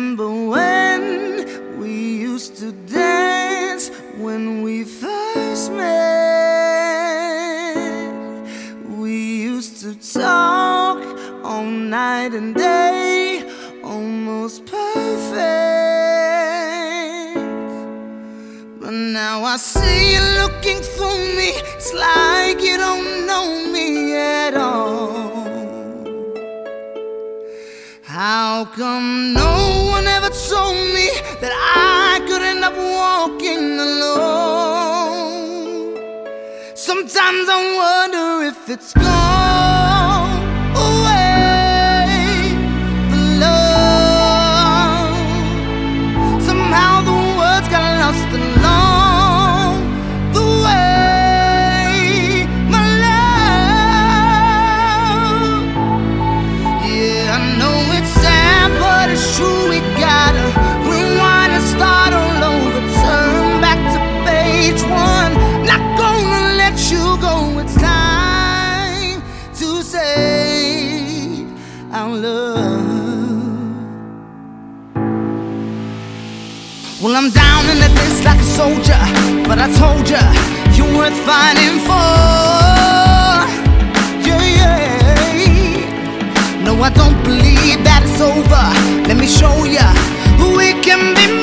remember when we used to dance, when we first met. We used to talk all night and day, almost perfect. But now I see you looking for me, it's like you don't know me at all. How come no one ever told me that I could end up walking alone? Sometimes I wonder if it's gone away, the love. Somehow the words got lost along the way, my love. Yeah, I know it's sad, but it's true. We gotta rewind and start all over. Turn back to page one. Not gonna let you go. It's time to save our love. Well, I'm down in the ditch like a soldier, but I told ya, you're worth fighting for. Yeah, yeah. No, I don't believe that it's over. Let me show ya who we can be.